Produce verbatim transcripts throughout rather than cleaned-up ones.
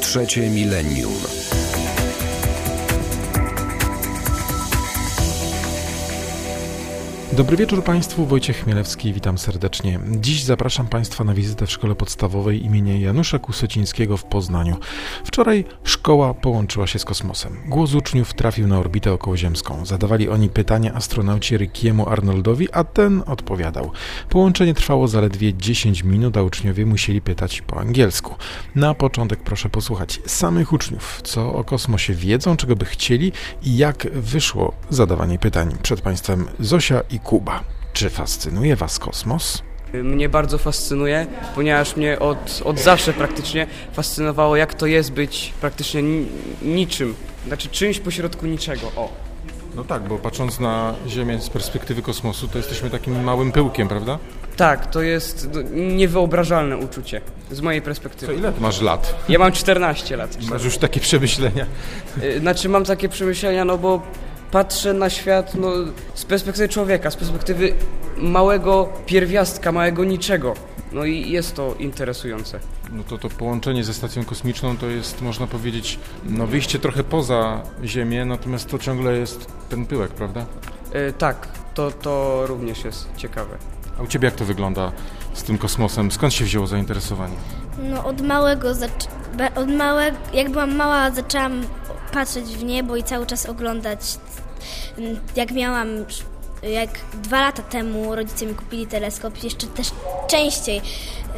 Trzecie milenium. Dobry wieczór Państwu, Wojciech Chmielewski, witam serdecznie. Dziś zapraszam Państwa na wizytę w Szkole Podstawowej imienia Janusza Kusocińskiego w Poznaniu. Wczoraj szkoła połączyła się z kosmosem. Głos uczniów trafił na orbitę okołoziemską. Zadawali oni pytania astronaucie Rickiemu Arnoldowi, a ten odpowiadał. Połączenie trwało zaledwie dziesięć minut, a uczniowie musieli pytać po angielsku. Na początek proszę posłuchać samych uczniów, co o kosmosie wiedzą, czego by chcieli i jak wyszło zadawanie pytań. Przed Państwem Zosia i Kuba. Czy fascynuje Was kosmos? Mnie bardzo fascynuje, ponieważ mnie od, od zawsze praktycznie fascynowało, jak to jest być praktycznie ni- niczym, znaczy czymś pośrodku niczego, o. No tak, bo patrząc na Ziemię z perspektywy kosmosu, to jesteśmy takim małym pyłkiem, prawda? Tak, to jest niewyobrażalne uczucie, z mojej perspektywy. To ile ty masz lat? Ja mam czternaście lat. Masz już takie przemyślenia? Znaczy mam takie przemyślenia, no bo patrzę na świat no, z perspektywy człowieka, z perspektywy małego pierwiastka, małego niczego. No i jest to interesujące. No to to połączenie ze stacją kosmiczną to jest, można powiedzieć, no wyjście trochę poza Ziemię, natomiast to ciągle jest ten pyłek, prawda? Yy, tak, to, to również jest ciekawe. A u Ciebie jak to wygląda z tym kosmosem? Skąd się wzięło zainteresowanie? No od małego, zac- od małego, jak byłam mała, zaczęłam patrzeć w niebo i cały czas oglądać. Jak miałam, jak dwa lata temu rodzice mi kupili teleskop, jeszcze też częściej y,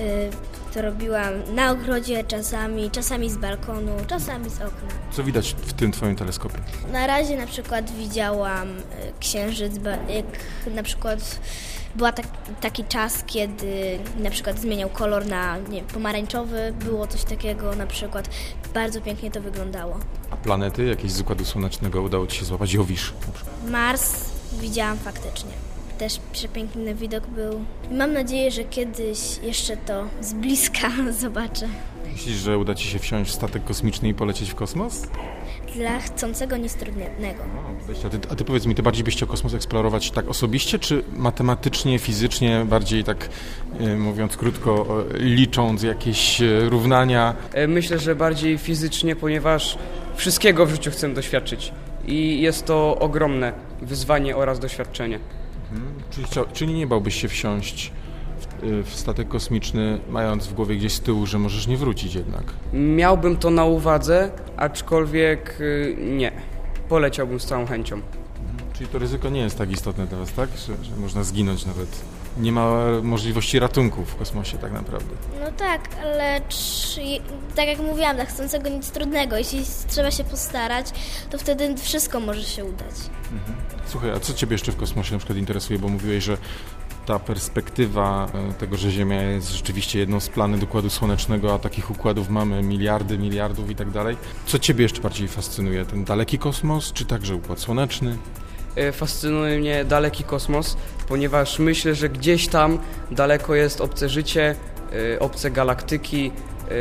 to robiłam na ogrodzie czasami, czasami z balkonu, czasami z okna. Co widać w tym Twoim teleskopie? Na razie na przykład widziałam y, księżyc, jak na przykład była tak, taki czas, kiedy na przykład zmieniał kolor na nie, pomarańczowy, było coś takiego na przykład, bardzo pięknie to wyglądało. A planety jakieś z Układu Słonecznego udało Ci się złapać? Jowisz na przykład. Mars widziałam faktycznie. Też przepiękny widok był. Mam nadzieję, że kiedyś jeszcze to z bliska zobaczę. Myślisz, że uda Ci się wsiąść w statek kosmiczny i polecieć w kosmos? Dla chcącego nic trudnego. A ty, a ty powiedz mi, ty bardziej byś chciał kosmos eksplorować tak osobiście, czy matematycznie, fizycznie, bardziej tak e, mówiąc krótko, e, licząc jakieś e, równania? Myślę, że bardziej fizycznie, ponieważ wszystkiego w życiu chcę doświadczyć i jest to ogromne wyzwanie oraz doświadczenie. Mhm. Czyli, chciał, czyli nie bałbyś się wsiąść w, w statek kosmiczny, mając w głowie gdzieś z tyłu, że możesz nie wrócić jednak? Miałbym to na uwadze, aczkolwiek nie. Poleciałbym z całą chęcią. Mhm. Czyli to ryzyko nie jest tak istotne dla Was, tak? Że, że można zginąć nawet. Nie ma możliwości ratunku w kosmosie tak naprawdę. No tak, ale czy, tak jak mówiłam, dla chcącego nic trudnego. Jeśli trzeba się postarać, to wtedy wszystko może się udać. Mhm. Słuchaj, a co Ciebie jeszcze w kosmosie na przykład interesuje? Bo mówiłeś, że ta perspektywa tego, że Ziemia jest rzeczywiście jedną z planet Układu Słonecznego, a takich układów mamy miliardy, miliardów i tak dalej. Co Ciebie jeszcze bardziej fascynuje? Ten daleki kosmos, czy także Układ Słoneczny? Fascynuje mnie daleki kosmos, ponieważ myślę, że gdzieś tam daleko jest obce życie, obce galaktyki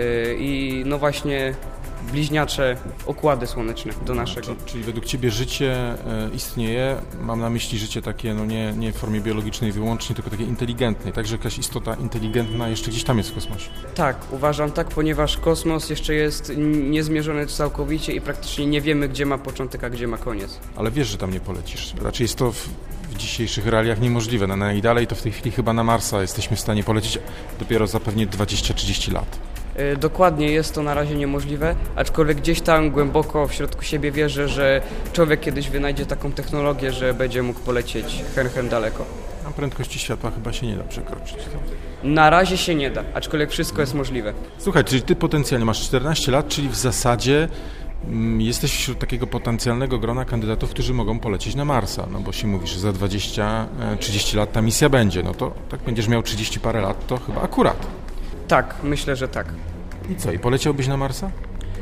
i no właśnie bliźniacze układy słoneczne do naszego. Czyli, czyli według Ciebie życie e, istnieje, mam na myśli życie takie, no nie, nie w formie biologicznej wyłącznie, tylko takie inteligentnej, także jakaś istota inteligentna jeszcze gdzieś tam jest w kosmosie? Tak, uważam tak, ponieważ kosmos jeszcze jest niezmierzony całkowicie i praktycznie nie wiemy, gdzie ma początek, a gdzie ma koniec. Ale wiesz, że tam nie polecisz. Raczej jest to w, w dzisiejszych realiach niemożliwe. No najdalej to w tej chwili chyba na Marsa jesteśmy w stanie polecieć dopiero za pewnie dwadzieścia trzydzieści lat. Dokładnie, jest to na razie niemożliwe, aczkolwiek gdzieś tam głęboko w środku siebie wierzę, że człowiek kiedyś wynajdzie taką technologię, że będzie mógł polecieć hen, hen daleko. A prędkości światła chyba się nie da przekroczyć. Na razie się nie da, aczkolwiek wszystko jest możliwe. Słuchaj, czyli ty potencjalnie masz czternaście lat, czyli w zasadzie mm, jesteś wśród takiego potencjalnego grona kandydatów, którzy mogą polecieć na Marsa, no bo się mówi, że za dwadzieścia trzydzieści lat ta misja będzie, no to tak będziesz miał trzydzieści parę lat, to chyba akurat. Tak, myślę, że tak. I co, i poleciałbyś na Marsa?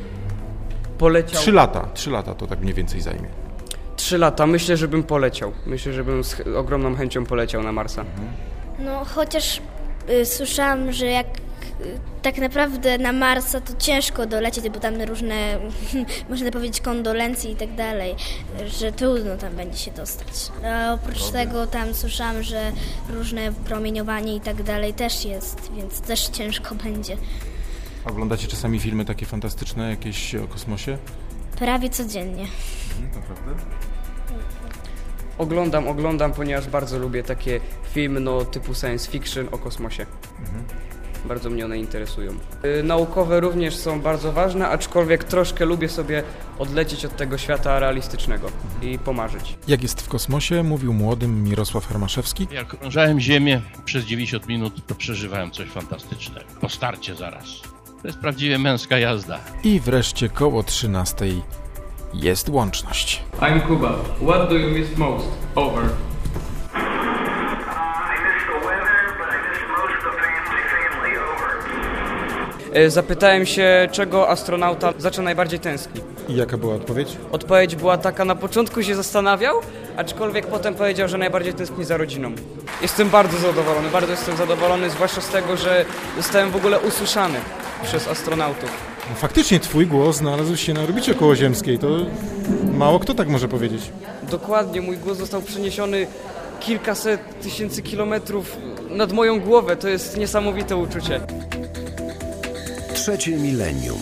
Poleciał... Trzy lata, trzy lata to tak mniej więcej zajmie. Trzy lata, myślę, że bym poleciał. Myślę, że bym z ogromną chęcią poleciał na Marsa. Mhm. No chociaż y, słyszałam, że jak y, tak naprawdę na Marsa to ciężko dolecieć, bo tam różne, można powiedzieć, kondolencje i tak dalej, że trudno tam będzie się dostać. A oprócz Dobry. tego tam słyszałam, że różne promieniowanie i tak dalej też jest, więc też ciężko będzie. Oglądacie czasami filmy takie fantastyczne, jakieś o kosmosie? Prawie codziennie. Mhm, naprawdę? Oglądam, oglądam, ponieważ bardzo lubię takie filmy no, typu science fiction o kosmosie. Mhm. Bardzo mnie one interesują. Yy, naukowe również są bardzo ważne, aczkolwiek troszkę lubię sobie odlecieć od tego świata realistycznego i pomarzyć. Jak jest w kosmosie, mówił młodym Mirosław Hermaszewski. Jak okrążałem Ziemię przez dziewięćdziesiąt minut, to przeżywałem coś fantastycznego. Po starcie zaraz. To jest prawdziwie męska jazda. I wreszcie koło trzynastej jest łączność. I'm Kuba. What do you miss most? Over. Zapytałem się, czego astronauta zawsze najbardziej tęskni. I jaka była odpowiedź? Odpowiedź była taka, na początku się zastanawiał, aczkolwiek potem powiedział, że najbardziej tęskni za rodziną. Jestem bardzo zadowolony, bardzo jestem zadowolony, zwłaszcza z tego, że zostałem w ogóle usłyszany przez astronautów. No, faktycznie twój głos znalazł się na orbicie okołoziemskiej, to mało kto tak może powiedzieć. Dokładnie, mój głos został przeniesiony kilkaset tysięcy kilometrów nad moją głowę, to jest niesamowite uczucie. Trzecie milenium.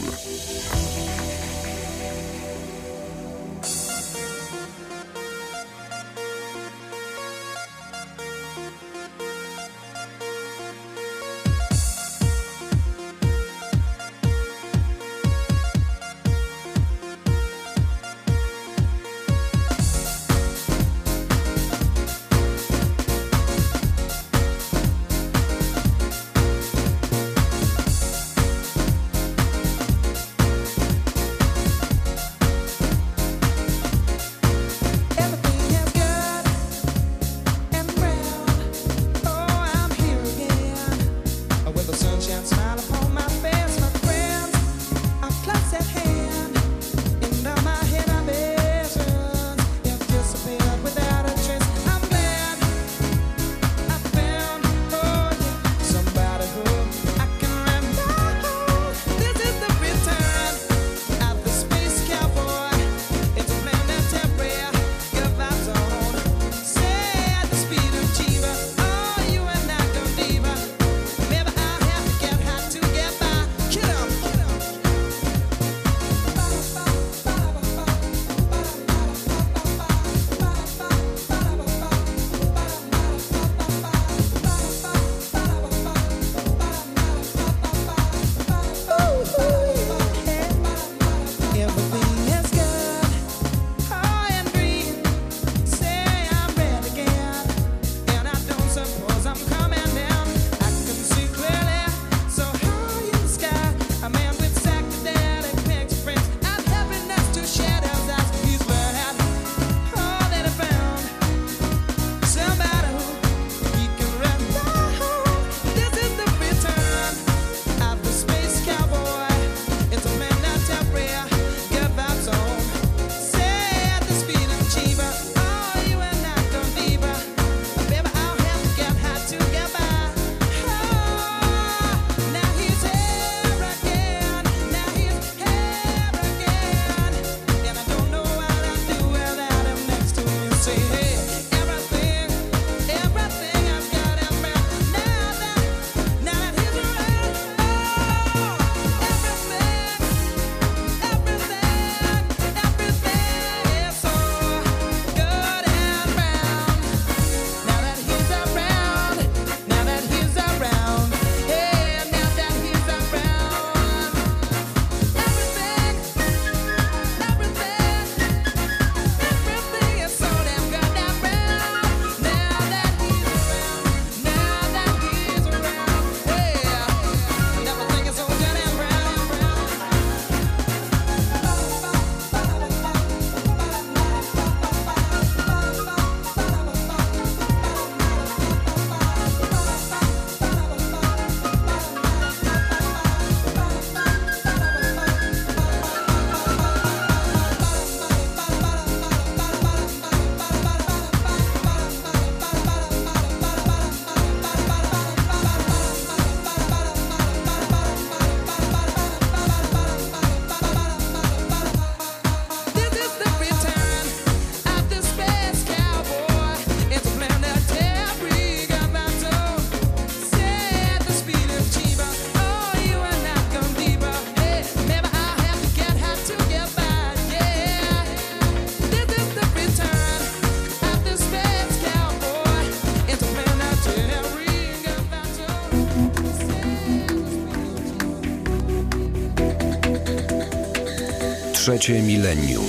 Trzecie milenium.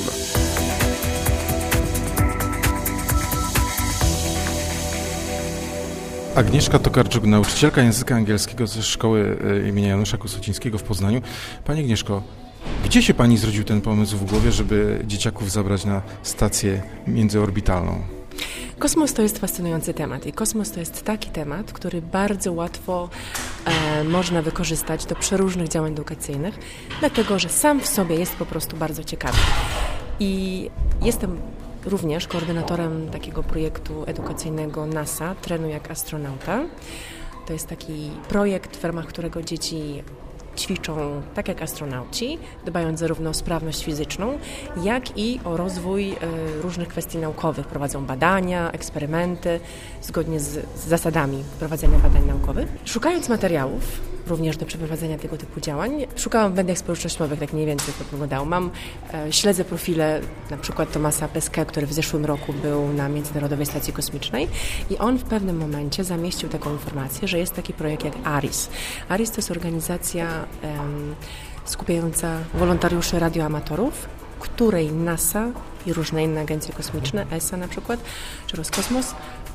Agnieszka Tokarczuk, nauczycielka języka angielskiego ze szkoły imienia Janusza Kusocińskiego w Poznaniu. Pani Agnieszko, gdzie się Pani zrodził ten pomysł w głowie, żeby dzieciaków zabrać na stację międzyorbitalną? Kosmos to jest fascynujący temat i kosmos to jest taki temat, który bardzo łatwo e, można wykorzystać do przeróżnych działań edukacyjnych, dlatego że sam w sobie jest po prostu bardzo ciekawy. I jestem również koordynatorem takiego projektu edukacyjnego NASA, Trenuj jak astronauta. To jest taki projekt, w ramach którego dzieci ćwiczą tak jak astronauci, dbając zarówno o sprawność fizyczną, jak i o rozwój y, różnych kwestii naukowych. Prowadzą badania, eksperymenty, zgodnie z, z zasadami prowadzenia badań naukowych. Szukając materiałów, również do przeprowadzenia tego typu działań, szukałam w mediach społecznościowych, tak mniej więcej to wyglądało. Mam, e, śledzę profile na przykład Thomasa Pesquet, który w zeszłym roku był na Międzynarodowej Stacji Kosmicznej i on w pewnym momencie zamieścił taką informację, że jest taki projekt jak ARIS. ARIS to jest organizacja em, skupiająca wolontariuszy radioamatorów, której NASA i różne inne agencje kosmiczne, E S A na przykład, czy Roskosmos,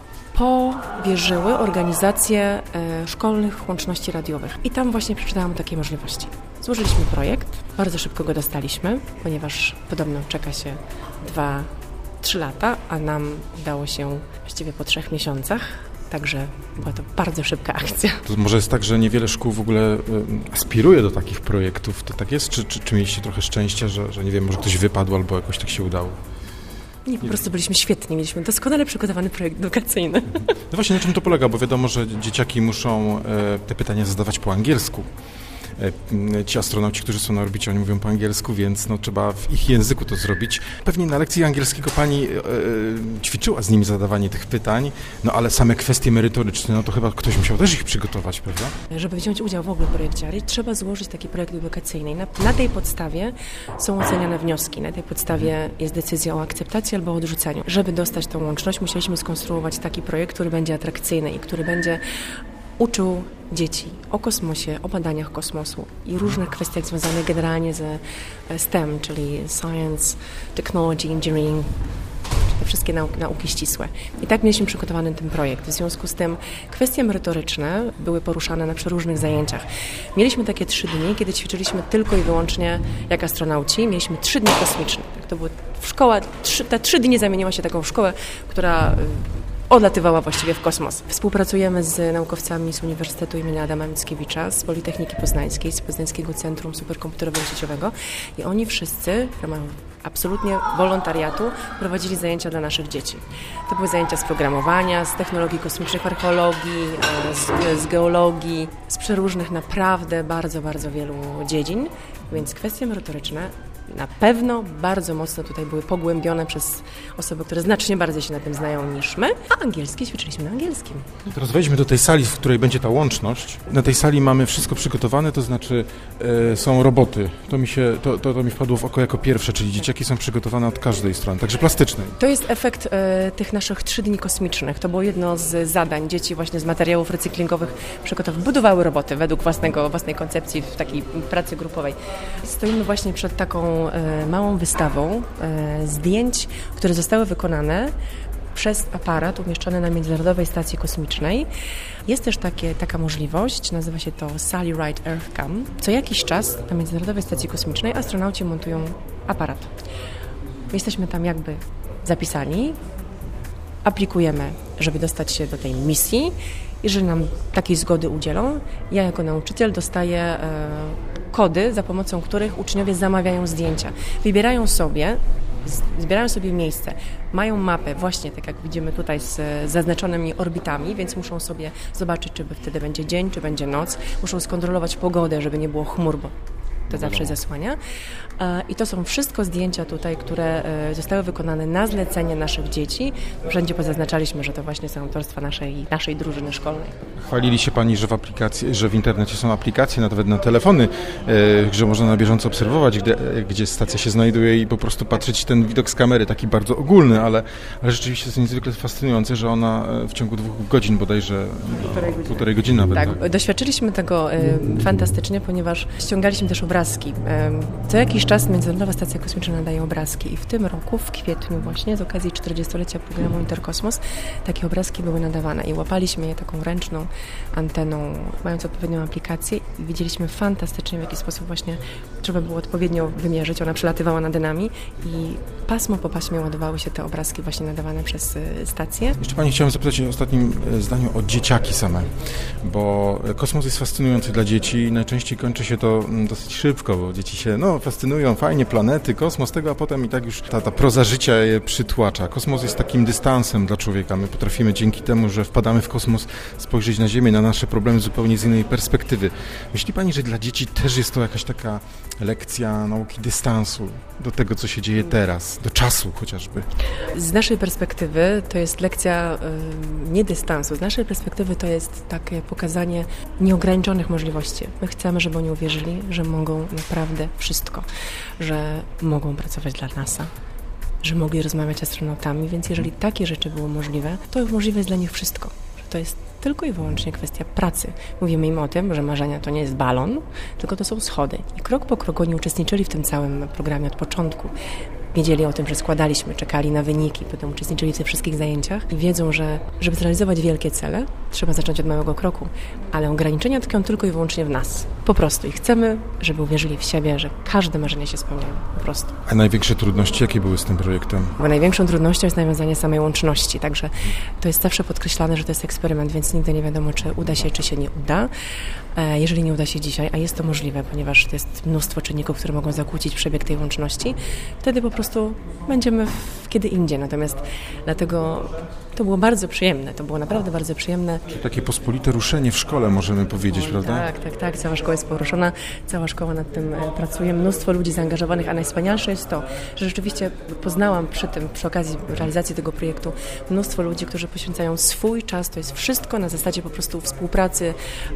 powierzyły organizację e, szkolnych łączności radiowych. I tam właśnie przeczytałam o takiej możliwości. Złożyliśmy projekt, bardzo szybko go dostaliśmy, ponieważ podobno czeka się dwa, trzy lata, a nam udało się właściwie po trzech miesiącach. Także była to bardzo szybka akcja. To może jest tak, że niewiele szkół w ogóle y, aspiruje do takich projektów. To tak jest? Czy, czy, czy mieliście trochę szczęścia, że, że nie wiem, może ktoś wypadł albo jakoś tak się udało? Nie, po prostu byliśmy świetni, mieliśmy doskonale przygotowany projekt edukacyjny. No właśnie, na czym to polega? Bo wiadomo, że dzieciaki muszą e, te pytania zadawać po angielsku. E, ci astronauci, którzy są na orbicie, oni mówią po angielsku, więc no, trzeba w ich języku to zrobić. Pewnie na lekcji angielskiego Pani e, ćwiczyła z nimi zadawanie tych pytań, no ale same kwestie merytoryczne, no to chyba ktoś musiał też ich przygotować, prawda? Żeby wziąć udział w ogóle w projekcie ARIS, trzeba złożyć taki projekt edukacyjny. Na, na tej podstawie są oceniane wnioski, na tej podstawie jest decyzja o akceptacji albo odrzuceniu. Żeby dostać tą łączność, musieliśmy skonstruować taki projekt, który będzie atrakcyjny i który będzie uczył dzieci o kosmosie, o badaniach kosmosu i różnych kwestiach związanych generalnie ze STEM, czyli Science, Technology, Engineering, te wszystkie nauki, nauki ścisłe. I tak mieliśmy przygotowany ten projekt. W związku z tym kwestie merytoryczne były poruszane na przeróżnych zajęciach. Mieliśmy takie trzy dni, kiedy ćwiczyliśmy tylko i wyłącznie jak astronauci. Mieliśmy trzy dni kosmiczne. To były szkoła, trzy, te trzy dni zamieniła się taką w szkołę, która odlatywała właściwie w kosmos. Współpracujemy z naukowcami z Uniwersytetu im. Adama Mickiewicza, z Politechniki Poznańskiej, z Poznańskiego Centrum Superkomputerowego-Sieciowego i oni wszyscy w ramach absolutnie wolontariatu prowadzili zajęcia dla naszych dzieci. To były zajęcia z programowania, z technologii kosmicznych, archeologii, z, z geologii, z przeróżnych naprawdę bardzo, bardzo wielu dziedzin, więc kwestie merytoryczne na pewno bardzo mocno tutaj były pogłębione przez osoby, które znacznie bardziej się na tym znają niż my, a angielski ćwiczyliśmy na angielskim. Teraz wejdźmy do tej sali, w której będzie ta łączność. Na tej sali mamy wszystko przygotowane, to znaczy e, są roboty. To mi się, to, to, to mi wpadło w oko jako pierwsze, czyli dzieciaki są przygotowane od każdej strony, także plastycznej. To jest efekt e, tych naszych trzy dni kosmicznych. To było jedno z zadań. Dzieci właśnie z materiałów recyklingowych przygotowały, budowały roboty według własnego, własnej koncepcji w takiej pracy grupowej. Stoimy właśnie przed taką e, małą wystawą e, zdjęć, które zostały wykonane przez aparat umieszczony na Międzynarodowej Stacji Kosmicznej. Jest też takie, taka możliwość, nazywa się to Sally Ride EarthCam. Co jakiś czas na Międzynarodowej Stacji Kosmicznej astronauci montują aparat. Jesteśmy tam jakby zapisani, aplikujemy, żeby dostać się do tej misji. Jeżeli nam takiej zgody udzielą, ja jako nauczyciel dostaję e, kody, za pomocą których uczniowie zamawiają zdjęcia. Wybierają sobie, z, zbierają sobie miejsce, mają mapę właśnie, tak jak widzimy tutaj z, z zaznaczonymi orbitami, więc muszą sobie zobaczyć, czy wtedy będzie dzień, czy będzie noc. Muszą skontrolować pogodę, żeby nie było chmur, bo to zawsze zasłania. I to są wszystko zdjęcia tutaj, które zostały wykonane na zlecenie naszych dzieci. Wszędzie pozaznaczaliśmy, że to właśnie są autorstwa naszej, naszej drużyny szkolnej. Chwalili się Pani, że w aplikacji, że w internecie są aplikacje, nawet na telefony, że można na bieżąco obserwować, gdzie, gdzie stacja się znajduje i po prostu patrzeć ten widok z kamery, taki bardzo ogólny, ale, ale rzeczywiście jest niezwykle fascynujące, że ona w ciągu dwóch godzin bodajże, półtorej godziny, półtorej godziny nawet. Tak, tak, doświadczyliśmy tego y, fantastycznie, ponieważ ściągaliśmy też obrazy obrazki. Co jakiś czas Międzynarodowa Stacja Kosmiczna nadaje obrazki i w tym roku, w kwietniu właśnie, z okazji czterdziestolecia programu Interkosmos, takie obrazki były nadawane i łapaliśmy je taką ręczną anteną, mając odpowiednią aplikację i widzieliśmy fantastycznie, w jaki sposób właśnie trzeba było odpowiednio wymierzyć. Ona przelatywała nad nami i pasmo po paśmie ładowały się te obrazki właśnie nadawane przez stację. Jeszcze Pani chciałem zapytać w ostatnim zdaniu o dzieciaki same, bo kosmos jest fascynujący dla dzieci i najczęściej kończy się to dosyć szybko, bo dzieci się no, fascynują, fajnie, planety, kosmos, tego, a potem i tak już ta, ta proza życia je przytłacza. Kosmos jest takim dystansem dla człowieka. My potrafimy dzięki temu, że wpadamy w kosmos, spojrzeć na Ziemię, na nasze problemy zupełnie z innej perspektywy. Myśli Pani, że dla dzieci też jest to jakaś taka lekcja nauki dystansu do tego, co się dzieje teraz, do czasu chociażby? Z naszej perspektywy to jest lekcja y, nie dystansu, z naszej perspektywy to jest takie pokazanie nieograniczonych możliwości. My chcemy, żeby oni uwierzyli, że mogą naprawdę wszystko, że mogą pracować dla NASA, że mogli rozmawiać z astronautami, więc jeżeli takie rzeczy było możliwe, to możliwe jest dla nich wszystko. Że to jest tylko i wyłącznie kwestia pracy. Mówimy im o tym, że marzenia to nie jest balon, tylko to są schody. I krok po kroku oni uczestniczyli w tym całym programie od początku. Wiedzieli o tym, że składaliśmy, czekali na wyniki, potem uczestniczyli w tych wszystkich zajęciach i wiedzą, że żeby zrealizować wielkie cele, trzeba zacząć od małego kroku, ale ograniczenia tkwią tylko i wyłącznie w nas. Po prostu i chcemy, żeby uwierzyli w siebie, że każde marzenie się spełniają. Po prostu. A największe trudności jakie były z tym projektem? Bo największą trudnością jest nawiązanie samej łączności, także to jest zawsze podkreślane, że to jest eksperyment, więc nigdy nie wiadomo, czy uda się, czy się nie uda. Jeżeli nie uda się dzisiaj, a jest to możliwe, ponieważ to jest mnóstwo czynników, które mogą zakłócić przebieg tej łączności, wtedy po prostu będziemy w kiedy indziej. Natomiast dlatego to było bardzo przyjemne, to było naprawdę bardzo przyjemne. Takie pospolite ruszenie w szkole, możemy powiedzieć, Oj, prawda? Tak, tak, tak. Cała szkoła jest poruszona, cała szkoła nad tym pracuje, mnóstwo ludzi zaangażowanych, a najwspanialsze jest to, że rzeczywiście poznałam przy tym, przy okazji realizacji tego projektu mnóstwo ludzi, którzy poświęcają swój czas, to jest wszystko na zasadzie po prostu współpracy,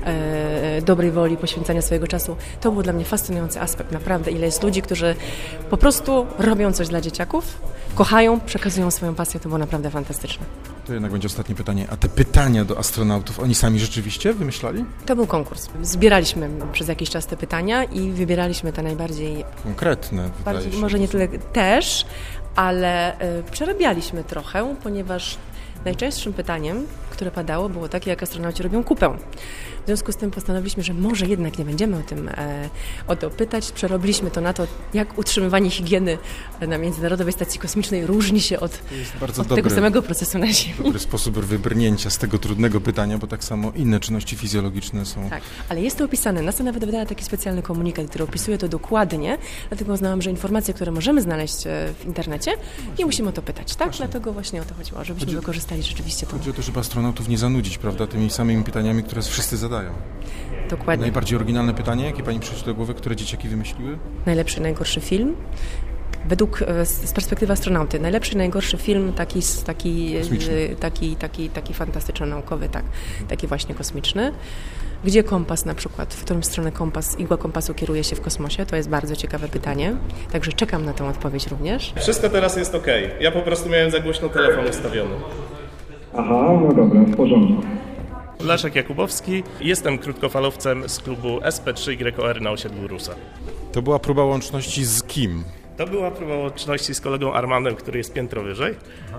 e, dobrej woli, poświęcania swojego czasu. To był dla mnie fascynujący aspekt, naprawdę, ile jest ludzi, którzy po prostu robią coś dla dzieciaków, kochają, przekazują swoją pasję, to było naprawdę fantastyczne. To jednak będzie ostatnie pytanie. A te pytania do astronautów, oni sami rzeczywiście wymyślali? To był konkurs. Zbieraliśmy przez jakiś czas te pytania i wybieraliśmy te najbardziej... Konkretne, wydaje bardziej, się. Może nie tyle też, ale y, przerabialiśmy trochę, ponieważ najczęstszym pytaniem, które padało, było takie, jak astronauci robią kupę. W związku z tym postanowiliśmy, że może jednak nie będziemy o tym e, o to pytać. Przerobiliśmy to na to, jak utrzymywanie higieny na Międzynarodowej Stacji Kosmicznej różni się od, od dobry, tego samego procesu na Ziemi. Dobry sposób wybrnięcia z tego trudnego pytania, bo tak samo inne czynności fizjologiczne są... Tak, ale jest to opisane. NASA nawet wydała taki specjalny komunikat, który opisuje to dokładnie, dlatego uznałam, że informacje, które możemy znaleźć w internecie, nie musimy o to pytać, tak? Właśnie. Dlatego właśnie o to chodziło, żebyśmy chodzi, wykorzystali rzeczywiście to. Chodzi o to, żeby astronautów nie zanudzić, prawda, tymi samymi pytaniami, które wszyscy zadają. Dokładnie. Najbardziej oryginalne pytanie, jakie Pani przyszło do głowy, które dzieciaki wymyśliły? Najlepszy, najgorszy film? Według, z perspektywy astronauty, najlepszy, najgorszy film, taki, taki, taki, taki, taki fantastyczny, naukowy, tak, taki właśnie kosmiczny. Gdzie kompas na przykład, w którą stronę kompas, igła kompasu kieruje się w kosmosie? To jest bardzo ciekawe pytanie, także czekam na tę odpowiedź również. Wszystko teraz jest okej. Ja po prostu miałem za głośno telefon ustawiony. Aha, no dobra, w porządku. Leszek Jakubowski, jestem krótkofalowcem z klubu S P trzy Y O R na osiedlu Rusa. To była próba łączności z kim? To była próba łączności z kolegą Armanem, który jest piętro wyżej.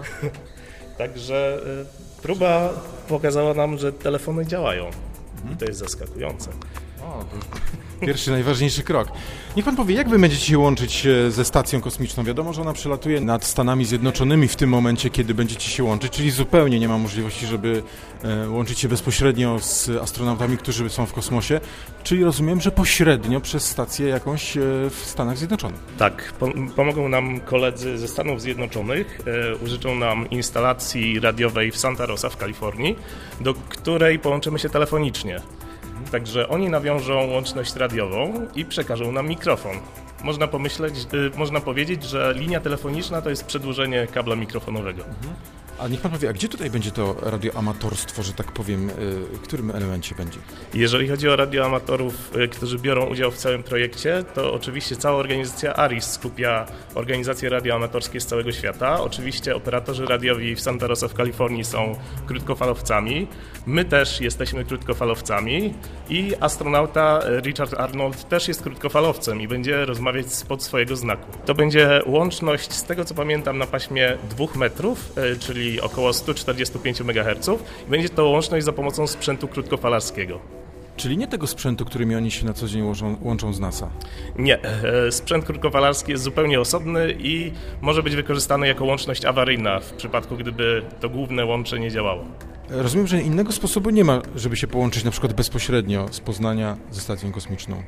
Także y, próba pokazała nam, że telefony działają. I to jest zaskakujące. O, to pierwszy, najważniejszy krok. Niech Pan powie, jak Wy będziecie się łączyć ze stacją kosmiczną? Wiadomo, że ona przelatuje nad Stanami Zjednoczonymi w tym momencie, kiedy będziecie się łączyć, czyli zupełnie nie ma możliwości, żeby e, łączyć się bezpośrednio z astronautami, którzy są w kosmosie, czyli rozumiem, że pośrednio przez stację jakąś e, w Stanach Zjednoczonych. Tak, po, pomogą nam koledzy ze Stanów Zjednoczonych, e, użyczą nam instalacji radiowej w Santa Rosa w Kalifornii, do której połączymy się telefonicznie. Także oni nawiążą łączność radiową i przekażą nam mikrofon. Można pomyśleć, y, można powiedzieć, że linia telefoniczna to jest przedłużenie kabla mikrofonowego. Mhm. A niech pan powie, a gdzie tutaj będzie to radioamatorstwo, że tak powiem, w którym elemencie będzie? Jeżeli chodzi o radioamatorów, którzy biorą udział w całym projekcie, to oczywiście cała organizacja ARIS skupia organizacje radioamatorskie z całego świata. Oczywiście operatorzy radiowi w Santa Rosa w Kalifornii są krótkofalowcami. My też jesteśmy krótkofalowcami i astronauta Richard Arnold też jest krótkofalowcem i będzie rozmawiać spod swojego znaku. To będzie łączność, z tego co pamiętam, na paśmie dwóch metrów, czyli około sto czterdzieści pięć megaherców. Będzie to łączność za pomocą sprzętu krótkofalarskiego. Czyli nie tego sprzętu, którymi oni się na co dzień łączą, łączą z NASA? Nie. Sprzęt krótkofalarski jest zupełnie osobny i może być wykorzystany jako łączność awaryjna w przypadku, gdyby to główne łącze nie działało. Rozumiem, że innego sposobu nie ma, żeby się połączyć na przykład bezpośrednio z Poznania ze stacją kosmiczną.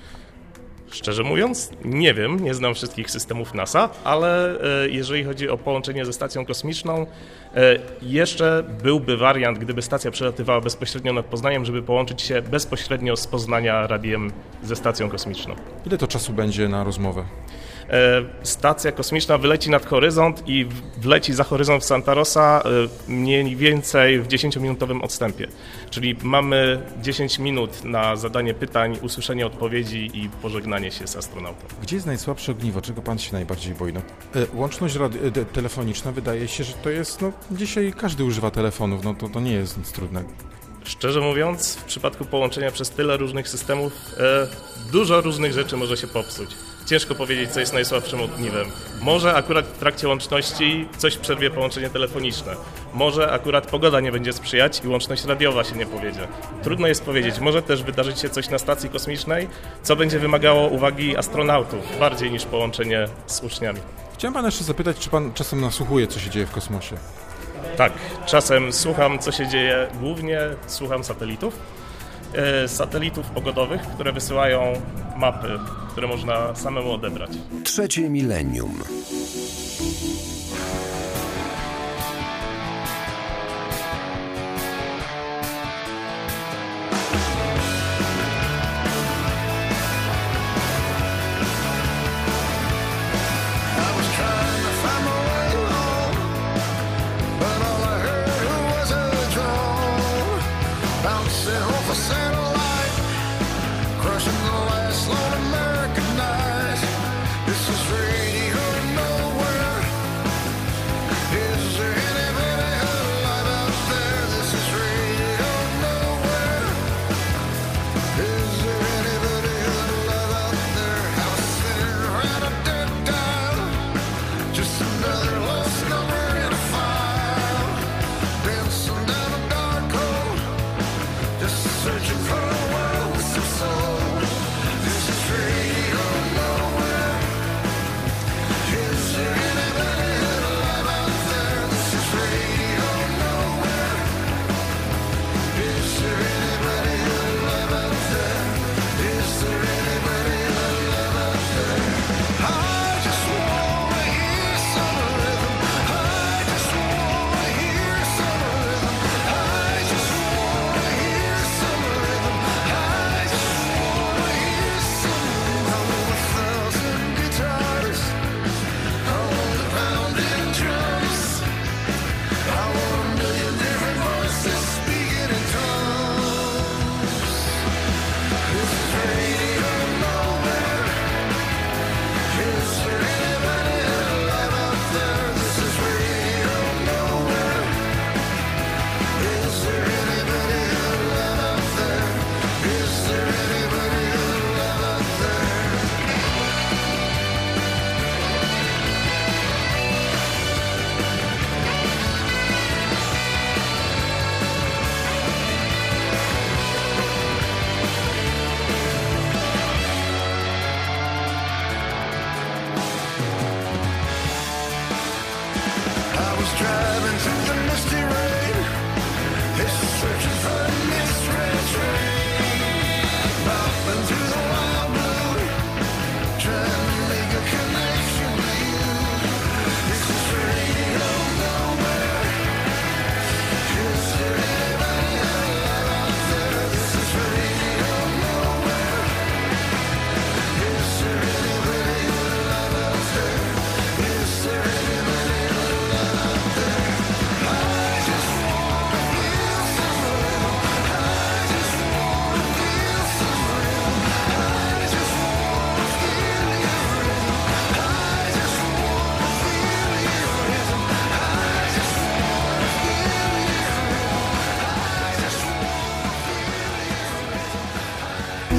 Szczerze mówiąc, nie wiem, nie znam wszystkich systemów NASA, ale jeżeli chodzi o połączenie ze stacją kosmiczną, jeszcze byłby wariant, gdyby stacja przelatywała bezpośrednio nad Poznaniem, żeby połączyć się bezpośrednio z Poznania radiem ze stacją kosmiczną. Ile to czasu będzie na rozmowę? Stacja kosmiczna wyleci nad horyzont i wleci za horyzont w Santa Rosa mniej więcej w dziesięciominutowym odstępie. Czyli mamy dziesięć minut na zadanie pytań, usłyszenie odpowiedzi i pożegnanie się z astronautą. Gdzie jest najsłabsze ogniwo? Czego pan się najbardziej boi? No, łączność radi- telefoniczna wydaje się, że to jest, no dzisiaj każdy używa telefonów, no to, to nie jest nic trudnego. Szczerze mówiąc, w przypadku połączenia przez tyle różnych systemów e, dużo różnych rzeczy może się popsuć. Ciężko powiedzieć, co jest najsłabszym ogniwem. Może akurat w trakcie łączności coś przerwie połączenie telefoniczne. Może akurat pogoda nie będzie sprzyjać i łączność radiowa się nie powiedzie. Trudno jest powiedzieć. Może też wydarzyć się coś na stacji kosmicznej, co będzie wymagało uwagi astronautów bardziej niż połączenie z uczniami. Chciałem pana jeszcze zapytać, czy pan czasem nasłuchuje, co się dzieje w kosmosie? Tak, czasem słucham, co się dzieje, głównie słucham satelitów. E, satelitów pogodowych, które wysyłają mapy, które można samemu odebrać. Trzecie milenium.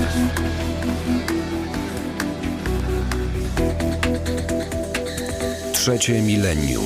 Trzecie milenium.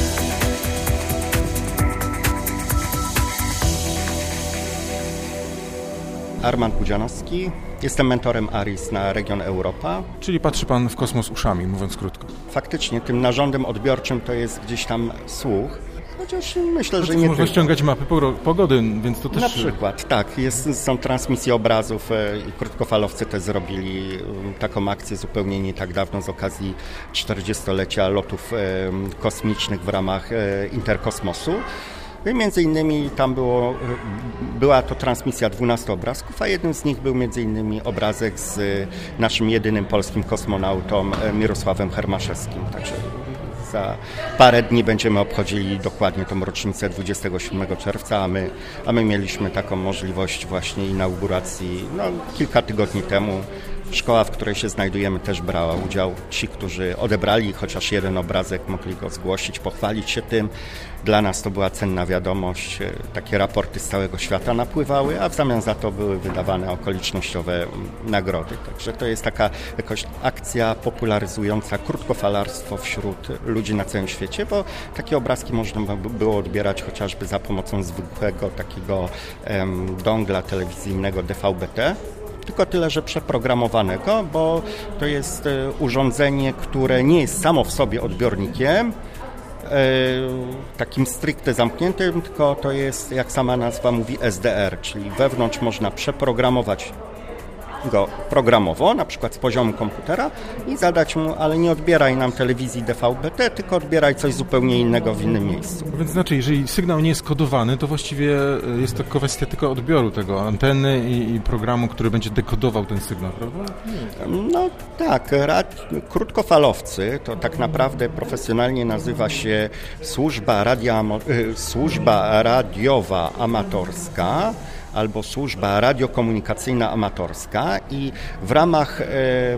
Armand Budzianowski, jestem mentorem ARIS na region Europa. Czyli patrzy pan w kosmos uszami, mówiąc krótko. Faktycznie tym narządem odbiorczym to jest gdzieś tam słuch, chociaż myślę, to że nie można tylko. ściągać mapy pogody, więc to też... Na przykład, tak, jest, są transmisje obrazów i krótkofalowcy też zrobili taką akcję zupełnie nie tak dawno z okazji czterdziestolecia lotów kosmicznych w ramach Interkosmosu. I między innymi tam było, była to transmisja dwunastu obrazków, a jednym z nich był między innymi obrazek z naszym jedynym polskim kosmonautą Mirosławem Hermaszewskim. Także za parę dni będziemy obchodzili dokładnie tą rocznicę dwudziestego siódmego czerwca, a my, a my mieliśmy taką możliwość właśnie inauguracji no, kilka tygodni temu. Szkoła, w której się znajdujemy, też brała udział. Ci, którzy odebrali chociaż jeden obrazek, mogli go zgłosić, pochwalić się tym. Dla nas to była cenna wiadomość. Takie raporty z całego świata napływały, a w zamian za to były wydawane okolicznościowe nagrody. Także to jest taka jakoś akcja popularyzująca krótkofalarstwo wśród ludzi na całym świecie, bo takie obrazki można było odbierać chociażby za pomocą zwykłego takiego em, dongla telewizyjnego D V B T. Tylko tyle, że przeprogramowanego, bo to jest urządzenie, które nie jest samo w sobie odbiornikiem, takim stricte zamkniętym, tylko to jest, jak sama nazwa mówi, S D R, czyli wewnątrz można przeprogramować go programowo, na przykład z poziomu komputera i zadać mu, ale nie odbieraj nam telewizji D V B T, tylko odbieraj coś zupełnie innego w innym miejscu. Więc znaczy, jeżeli sygnał nie jest kodowany, to właściwie jest to kwestia tylko odbioru tego, anteny i, i programu, który będzie dekodował ten sygnał, prawda? No tak, rad, krótkofalowcy to tak naprawdę profesjonalnie nazywa się służba, radia, służba radiowa amatorska, albo służba radiokomunikacyjna amatorska i w ramach e,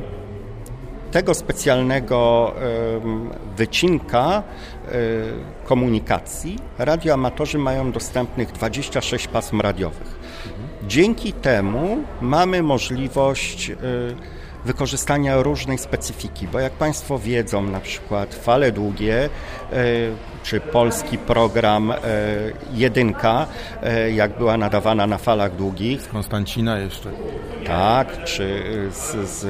tego specjalnego e, wycinka e, komunikacji radioamatorzy mają dostępnych dwadzieścia sześć pasm radiowych. Dzięki temu mamy możliwość e, wykorzystania różnej specyfiki, bo jak Państwo wiedzą, na przykład fale długie, czy polski program Jedynka, jak była nadawana na falach długich. Z Konstancina jeszcze. Tak, czy z, z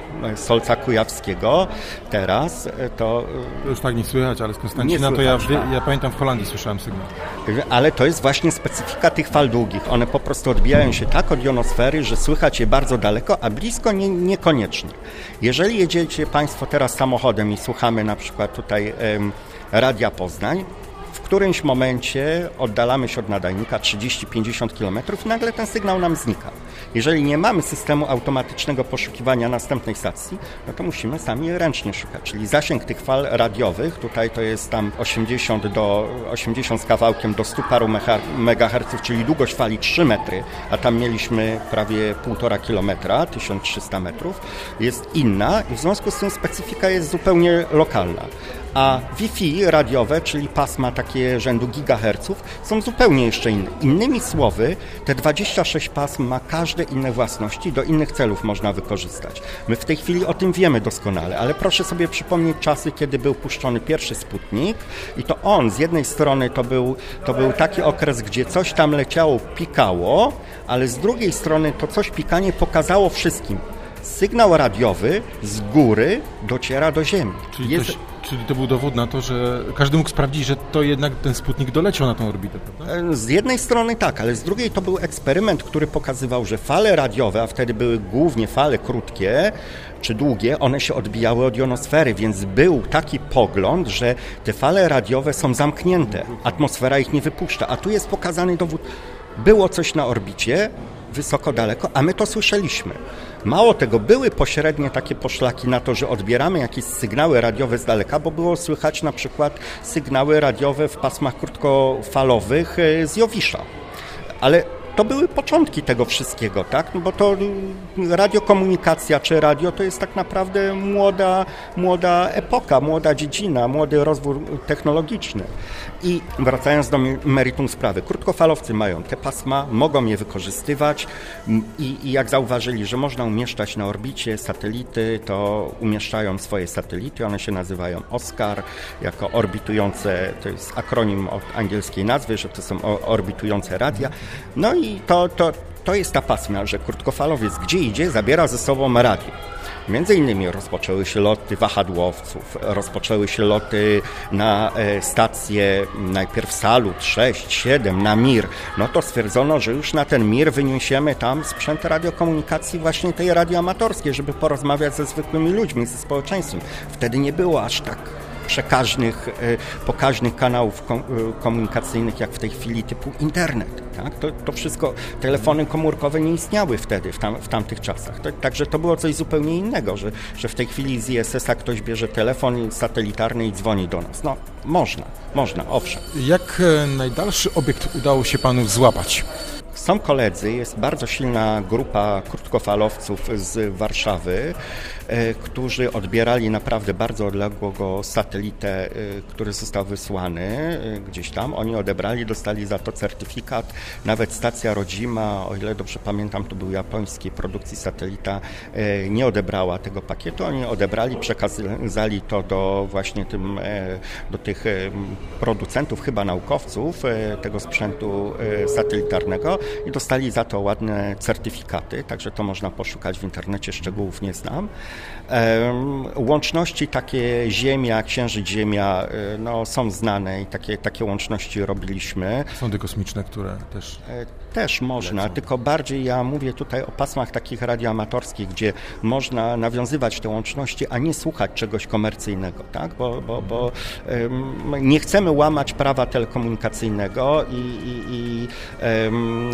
Solca Kujawskiego teraz, to... To już tak nie słychać, ale z Konstancina to ja, ja pamiętam w Holandii słyszałem sygnał. Ale to jest właśnie specyfika tych fal długich. One po prostu odbijają się tak od jonosfery, że słychać je bardzo daleko, a blisko nie, niekoniecznie. Jeżeli jedziecie Państwo teraz samochodem i słuchamy na przykład tutaj em, Radia Poznań, w którymś momencie oddalamy się od nadajnika trzydzieści do pięćdziesięciu kilometrów i nagle ten sygnał nam znika. Jeżeli nie mamy systemu automatycznego poszukiwania następnej stacji, no to musimy sami ręcznie szukać. Czyli zasięg tych fal radiowych, tutaj to jest tam osiemdziesiąt do osiemdziesiąt z kawałkiem do stu paru megaherców, czyli długość fali trzy metry, a tam mieliśmy prawie półtora kilometra, tysiąc trzysta metrów, jest inna i w związku z tym specyfika jest zupełnie lokalna. A Wi-Fi radiowe, czyli pasma takie rzędu gigaherców, są zupełnie jeszcze inne. Innymi słowy, te dwadzieścia sześć pasm ma każde inne własności, do innych celów można wykorzystać. My w tej chwili o tym wiemy doskonale, ale proszę sobie przypomnieć czasy, kiedy był puszczony pierwszy Sputnik i to on z jednej strony to był, to był taki okres, gdzie coś tam leciało, pikało, ale z drugiej strony to coś pikanie pokazało wszystkim. Sygnał radiowy z góry dociera do Ziemi. Czyli, Jest... to, czyli to był dowód na to, że każdy mógł sprawdzić, że to jednak ten Sputnik doleciał na tą orbitę, prawda? Z jednej strony tak, ale z drugiej to był eksperyment, który pokazywał, że fale radiowe, a wtedy były głównie fale krótkie czy długie, one się odbijały od jonosfery, więc był taki pogląd, że te fale radiowe są zamknięte, atmosfera ich nie wypuszcza, a tu jest pokazany dowód, było coś na orbicie, wysoko, daleko, a my to słyszeliśmy. Mało tego, były pośrednie takie poszlaki na to, że odbieramy jakieś sygnały radiowe z daleka, bo było słychać na przykład sygnały radiowe w pasmach krótkofalowych z Jowisza. Ale to były początki tego wszystkiego, tak? No bo to radiokomunikacja czy radio to jest tak naprawdę młoda, młoda epoka, młoda dziedzina, młody rozwój technologiczny. I wracając do meritum sprawy, krótkofalowcy mają te pasma, mogą je wykorzystywać i, i jak zauważyli, że można umieszczać na orbicie satelity, to umieszczają swoje satelity, one się nazywają OSCAR, jako orbitujące, to jest akronim od angielskiej nazwy, że to są orbitujące radia. No i to, to, to jest ta pasma, że krótkofalowiec gdzie idzie, zabiera ze sobą radio. Między innymi rozpoczęły się loty wahadłowców, rozpoczęły się loty na stacje najpierw Salut sześć, siedem, na Mir. No to stwierdzono, że już na ten Mir wyniesiemy tam sprzęt radiokomunikacji właśnie tej radioamatorskiej, żeby porozmawiać ze zwykłymi ludźmi, ze społeczeństwem. Wtedy nie było aż tak przekaźnych, pokaźnych kanałów komunikacyjnych jak w tej chwili typu internet. Tak? To, to wszystko, telefony komórkowe nie istniały wtedy, w, tam, w tamtych czasach. To, także to było coś zupełnie innego, że, że w tej chwili z I S S a ktoś bierze telefon satelitarny i dzwoni do nas. No, można, można, owszem. Jak najdalszy obiekt udało się panu złapać? Są koledzy, jest bardzo silna grupa krótkofalowców z Warszawy, którzy odbierali naprawdę bardzo odległego satelitę, który został wysłany gdzieś tam. Oni odebrali, dostali za to certyfikat. Nawet stacja rodzima, o ile dobrze pamiętam, to był japońskiej produkcji satelita, nie odebrała tego pakietu. Oni odebrali, przekazali to do właśnie tym, do tych producentów, chyba naukowców tego sprzętu satelitarnego i dostali za to ładne certyfikaty, także to można poszukać w internecie, szczegółów nie znam. Łączności takie Ziemia, Księżyc Ziemia no, są znane i takie, takie łączności robiliśmy. Sondy kosmiczne, które też... Też można, lecą. Tylko bardziej ja mówię tutaj o pasmach takich radioamatorskich, gdzie można nawiązywać te łączności, a nie słuchać czegoś komercyjnego, tak? Bo, bo, bo um, nie chcemy łamać prawa telekomunikacyjnego i, i, i um,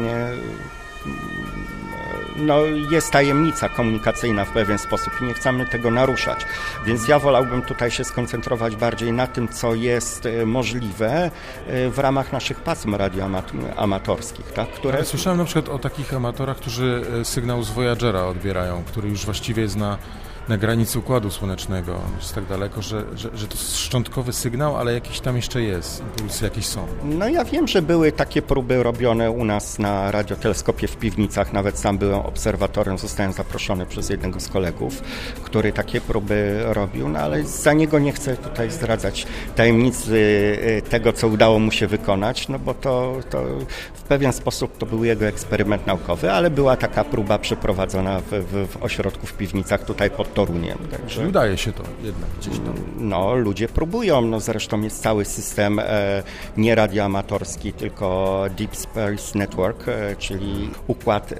no, jest tajemnica komunikacyjna w pewien sposób i nie chcemy tego naruszać. Więc ja wolałbym tutaj się skoncentrować bardziej na tym, co jest możliwe w ramach naszych pasm radioamatorskich. Tak, które... Ale słyszałem na przykład o takich amatorach, którzy sygnał z Voyagera odbierają, który już właściwie jest na na granicy Układu Słonecznego. Jest tak daleko, że, że, że to jest szczątkowy sygnał, ale jakiś tam jeszcze jest, impulsy jakieś są. No ja wiem, że były takie próby robione u nas na radioteleskopie w Piwnicach. Nawet sam byłem obserwatorem, zostałem zaproszony przez jednego z kolegów, który takie próby robił, no ale za niego nie chcę tutaj zdradzać tajemnicy tego, co udało mu się wykonać, no bo to, to w pewien sposób to był jego eksperyment naukowy, ale była taka próba przeprowadzona w, w, w ośrodku w Piwnicach tutaj pod Toruniem. Także udaje się to jednak gdzieś tam. No, ludzie próbują. No, zresztą jest cały system e, nie radioamatorski, tylko Deep Space Network, e, czyli układ e,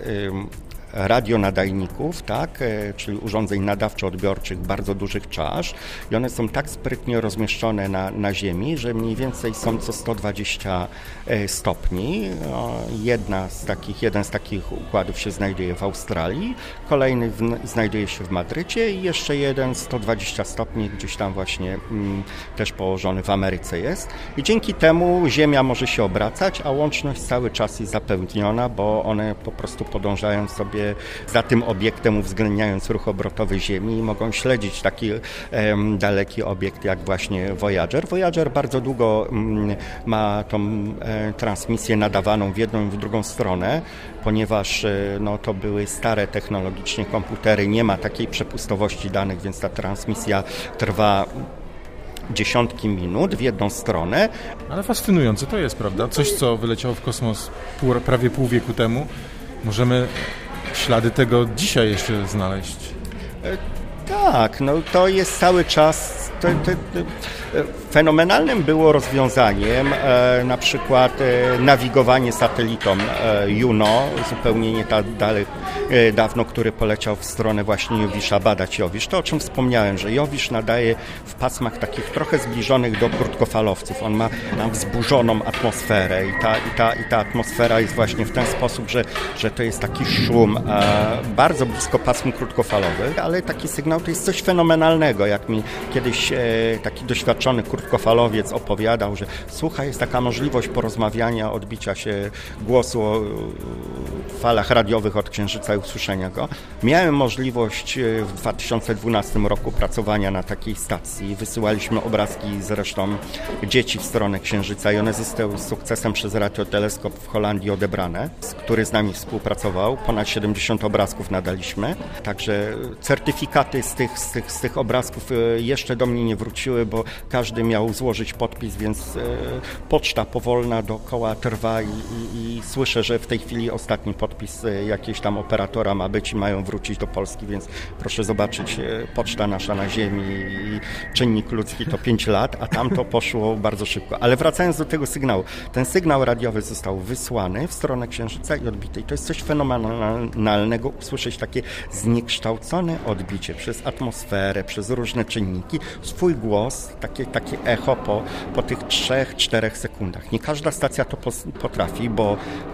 radionadajników, tak, czyli urządzeń nadawczo-odbiorczych bardzo dużych czasz i one są tak sprytnie rozmieszczone na, na Ziemi, że mniej więcej są co sto dwadzieścia stopni. Jedna z takich, jeden z takich układów się znajduje w Australii, kolejny w, znajduje się w Madrycie i jeszcze jeden sto dwadzieścia stopni gdzieś tam właśnie mm, też położony w Ameryce jest. I dzięki temu Ziemia może się obracać, a łączność cały czas jest zapewniona, bo one po prostu podążają sobie za tym obiektem, uwzględniając ruch obrotowy Ziemi i mogą śledzić taki um, daleki obiekt jak właśnie Voyager. Voyager bardzo długo um, ma tą um, transmisję nadawaną w jedną i w drugą stronę, ponieważ no, to były stare technologicznie komputery, nie ma takiej przepustowości danych, więc ta transmisja trwa dziesiątki minut w jedną stronę. Ale fascynujące to jest, prawda? Coś, co wyleciało w kosmos pół, prawie pół wieku temu. Możemy ślady tego dzisiaj jeszcze znaleźć. E, tak, no to jest cały czas... To, to, to, fenomenalnym było rozwiązaniem e, na przykład e, nawigowanie satelitą e, Juno, zupełnie nie tak daleko, e, dawno, który poleciał w stronę właśnie Jowisza badać Jowisz. To, o czym wspomniałem, że Jowisz nadaje w pasmach takich trochę zbliżonych do krótkofalowców. On ma tam wzburzoną atmosferę i ta, i ta, i ta atmosfera jest właśnie w ten sposób, że, że to jest taki szum e, bardzo blisko pasm krótkofalowych, ale taki sygnał to jest coś fenomenalnego, jak mi kiedyś e, taki doświadczony krótkofalowy krótkofalowiec opowiadał, że słuchaj, jest taka możliwość porozmawiania, odbicia się głosu o falach radiowych od Księżyca i usłyszenia go. Miałem możliwość w dwa tysiące dwunastym roku pracowania na takiej stacji. Wysyłaliśmy obrazki zresztą dzieci w stronę Księżyca i one zostały z sukcesem przez radioteleskop w Holandii odebrane, który z nami współpracował. Ponad siedemdziesiąt obrazków nadaliśmy. Także certyfikaty z tych, z tych, z tych obrazków jeszcze do mnie nie wróciły, bo każdy miał złożyć podpis, więc poczta powolna dookoła trwa i, i, i słyszę, że w tej chwili ostatni podpis jakiegoś tam operatora ma być i mają wrócić do Polski, więc proszę zobaczyć, poczta nasza na ziemi i czynnik ludzki to pięć lat, a tam to poszło bardzo szybko. Ale wracając do tego sygnału, ten sygnał radiowy został wysłany w stronę Księżyca i odbity. I to jest coś fenomenalnego, usłyszeć takie zniekształcone odbicie przez atmosferę, przez różne czynniki, swój głos, takie, takie echo po, po tych trzech, czterech sekundach. Nie każda stacja to potrafi, bo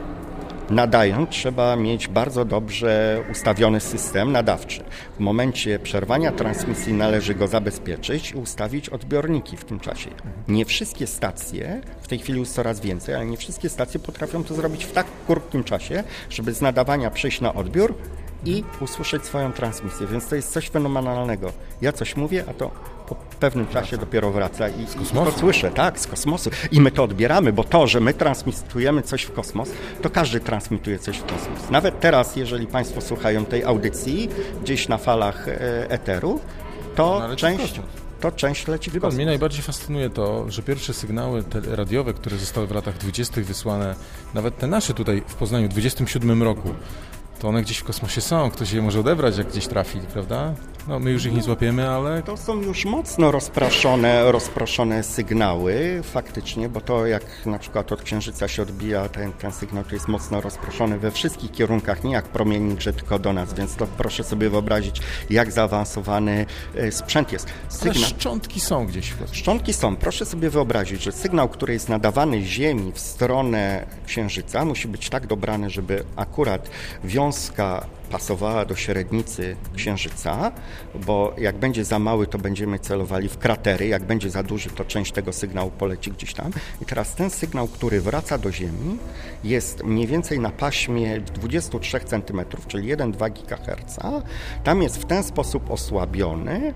nadając trzeba mieć bardzo dobrze ustawiony system nadawczy. W momencie przerwania transmisji należy go zabezpieczyć i ustawić odbiorniki w tym czasie. Nie wszystkie stacje, w tej chwili jest coraz więcej, ale nie wszystkie stacje potrafią to zrobić w tak krótkim czasie, żeby z nadawania przejść na odbiór i usłyszeć swoją transmisję, więc to jest coś fenomenalnego. Ja coś mówię, a to po pewnym czasie dopiero wraca i, i to słyszę, tak, z kosmosu. I my to odbieramy, bo to, że my transmitujemy coś w kosmos, to każdy transmituje coś w kosmos. Nawet teraz, jeżeli Państwo słuchają tej audycji gdzieś na falach e, eteru, to no, część... to część leci w kosmos. Mnie najbardziej fascynuje to, że pierwsze sygnały radiowe, które zostały w latach dwudziestych wysłane, nawet te nasze tutaj w Poznaniu w dwudziestym siódmym roku, to one gdzieś w kosmosie są, ktoś je może odebrać, jak gdzieś trafi, prawda? No, my już ich nie złapiemy, ale... To są już mocno rozproszone, rozproszone sygnały, faktycznie, bo to jak na przykład od Księżyca się odbija ten, ten sygnał, to jest mocno rozproszony we wszystkich kierunkach, nie jak promiennik, że tylko do nas, więc to proszę sobie wyobrazić, jak zaawansowany sprzęt jest. Sygnał... Ale szczątki są gdzieś. Szczątki są. Proszę sobie wyobrazić, że sygnał, który jest nadawany z Ziemi w stronę Księżyca, musi być tak dobrany, żeby akurat wiązka pasowała do średnicy Księżyca, bo jak będzie za mały, to będziemy celowali w kratery, jak będzie za duży, to część tego sygnału poleci gdzieś tam. I teraz ten sygnał, który wraca do Ziemi, jest mniej więcej na paśmie dwadzieścia trzy centymetry, czyli jeden przecinek dwa gigaherca. Tam jest w ten sposób osłabiony,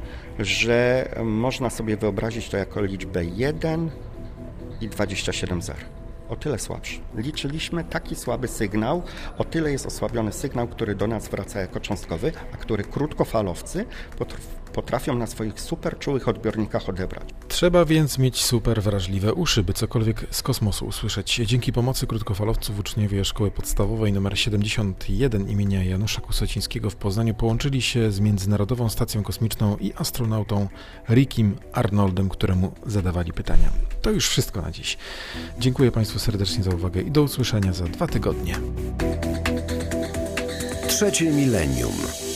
że można sobie wyobrazić to jako liczbę jeden i dwadzieścia siedem zer. O tyle słabszy. Liczyliśmy taki słaby sygnał, o tyle jest osłabiony sygnał, który do nas wraca jako cząstkowy, a który krótkofalowcy potrafią na swoich super czułych odbiornikach odebrać. Trzeba więc mieć super wrażliwe uszy, by cokolwiek z kosmosu usłyszeć. Dzięki pomocy krótkofalowców uczniowie Szkoły Podstawowej nr siedemdziesiąt jeden imienia Janusza Kusocińskiego w Poznaniu połączyli się z Międzynarodową Stacją Kosmiczną i astronautą Rickiem Arnoldem, któremu zadawali pytania. To już wszystko na dziś. Dziękuję Państwu serdecznie za uwagę i do usłyszenia za dwa tygodnie. Trzecie milenium.